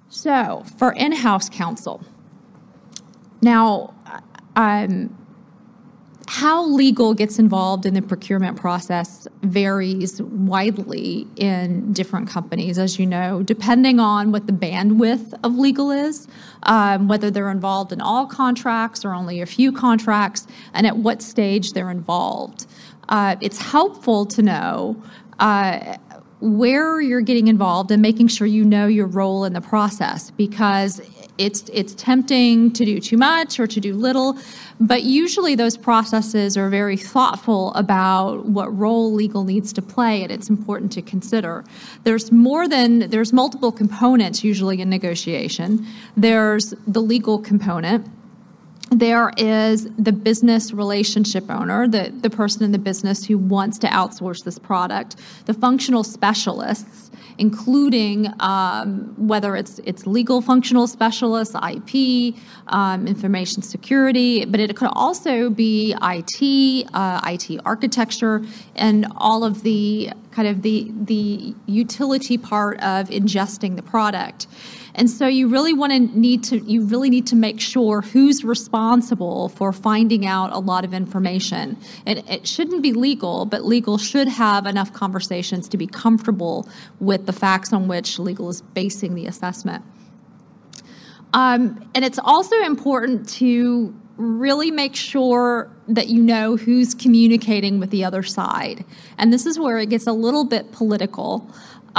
So for in-house counsel, now, how legal gets involved in the procurement process varies widely in different companies, as you know, depending on what the bandwidth of legal is, whether they're involved in all contracts or only a few contracts, and at what stage they're involved. It's helpful to know where you're getting involved and making sure you know your role in the process, because it's tempting to do too much or to do little, but usually those processes are very thoughtful about what role legal needs to play, and it's important to consider. There's multiple components usually in negotiation. There's the legal component. There is the business relationship owner, the person in the business who wants to outsource this product, the functional specialists, including whether it's legal functional specialists, IP, information security, but it could also be IT architecture, and all of the kind of the utility part of ingesting the product. And so you really need to make sure who's responsible for finding out a lot of information. It shouldn't be legal, but legal should have enough conversations to be comfortable with the facts on which legal is basing the assessment. And it's also important to really make sure that you know who's communicating with the other side. And this is where it gets a little bit political.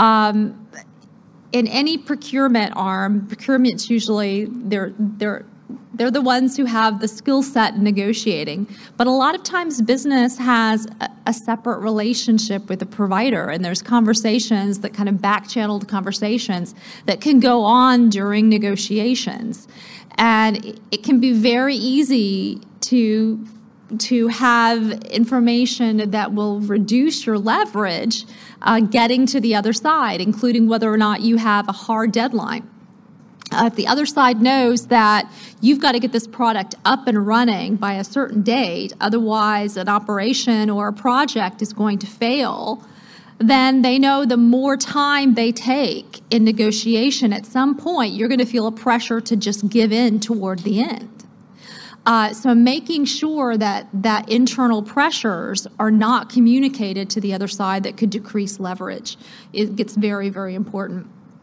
In any procurement arm, procurements usually they're the ones who have the skill set in negotiating. But a lot of times business has a separate relationship with the provider, and there's conversations that kind of back-channeled conversations that can go on during negotiations. And it can be very easy to have information that will reduce your leverage getting to the other side, including whether or not you have a hard deadline. If the other side knows that you've got to get this product up and running by a certain date, otherwise an operation or a project is going to fail, then they know the more time they take in negotiation, at some point you're going to feel a pressure to just give in toward the end. So making sure that internal pressures are not communicated to the other side that could decrease leverage, it gets very, very important.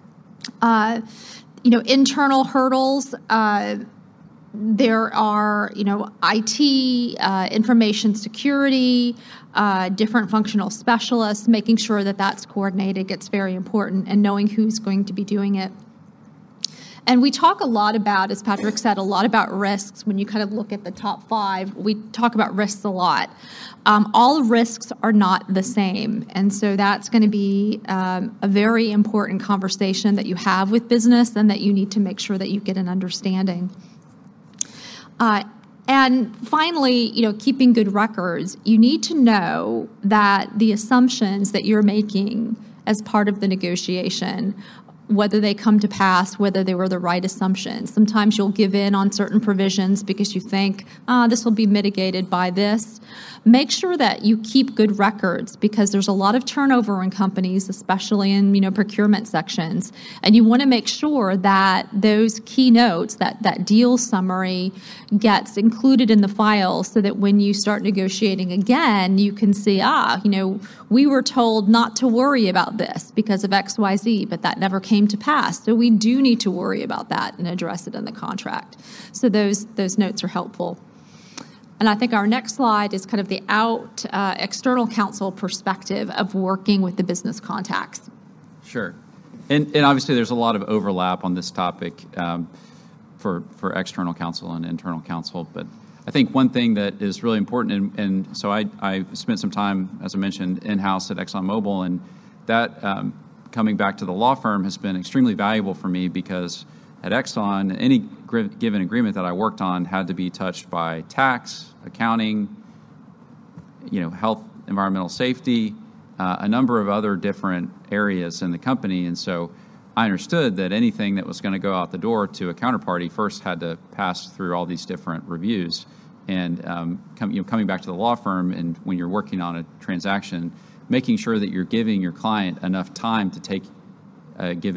Internal hurdles. There are, IT, information security, different functional specialists. Making sure that that's coordinated gets very important, and knowing who's going to be doing it. And we talk a lot about, as Patrick said, a lot about risks. When you kind of look at the top 5, we talk about risks a lot. All risks are not the same. And so that's going to be a very important conversation that you have with business, and that you need to make sure that you get an understanding. And finally, keeping good records. You need to know that the assumptions that you're making as part of the negotiation, whether they come to pass, whether they were the right assumptions. Sometimes you'll give in on certain provisions because you think, this will be mitigated by this. Make sure that you keep good records, because there's a lot of turnover in companies, especially in procurement sections. And you want to make sure that those key notes, that deal summary, gets included in the file, so that when you start negotiating again, you can see, we were told not to worry about this because of XYZ, but that never came to pass. So we do need to worry about that and address it in the contract. So those notes are helpful. And I think our next slide is kind of the external counsel perspective of working with the business contacts. Sure. And obviously there's a lot of overlap on this topic for external counsel and internal counsel. But I think one thing that is really important, and so I spent some time, as I mentioned, in-house at ExxonMobil, and that coming back to the law firm has been extremely valuable for me, because at Exxon, any given agreement that I worked on had to be touched by tax, accounting, health, environmental safety, a number of other different areas in the company. And so I understood that anything that was going to go out the door to a counterparty first had to pass through all these different reviews. And coming back to the law firm, and when you're working on a transaction, making sure that you're giving your client enough time to take a given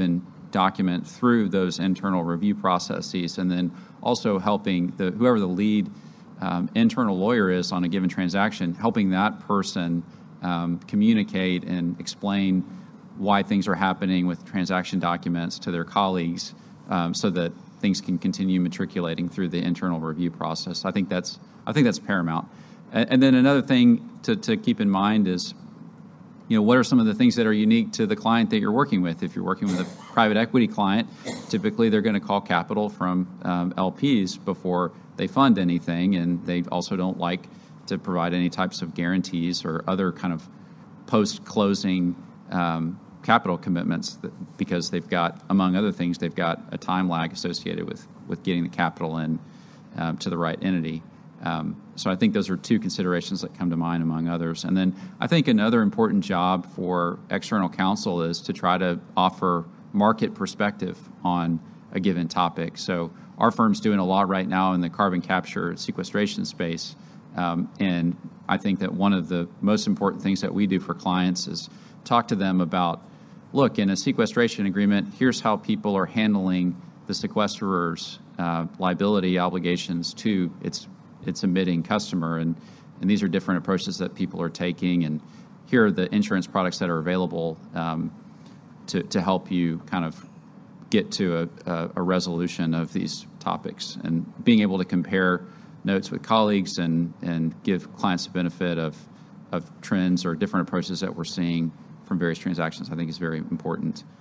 document through those internal review processes, and then also helping whoever the lead internal lawyer is on a given transaction, helping that person communicate and explain why things are happening with transaction documents to their colleagues, so that things can continue matriculating through the internal review process. I think that's paramount. And then another thing to keep in mind is, what are some of the things that are unique to the client that you're working with? If you're working with a private equity client, typically they're going to call capital from LPs before they fund anything, and they also don't like to provide any types of guarantees or other kind of post-closing capital commitments, because they've got, among other things, they've got a time lag associated with getting the capital in to the right entity. So I think those are two considerations that come to mind, among others. And then I think another important job for external counsel is to try to offer market perspective on a given topic. So our firm's doing a lot right now in the carbon capture sequestration space. And I think that one of the most important things that we do for clients is talk to them about, look, in a sequestration agreement, here's how people are handling the sequesterer's liability obligations to its emitting customer, and these are different approaches that people are taking, and here are the insurance products that are available to help you kind of get to a resolution of these topics, and being able to compare notes with colleagues and give clients the benefit of trends or different approaches that we're seeing from various transactions, I think is very important.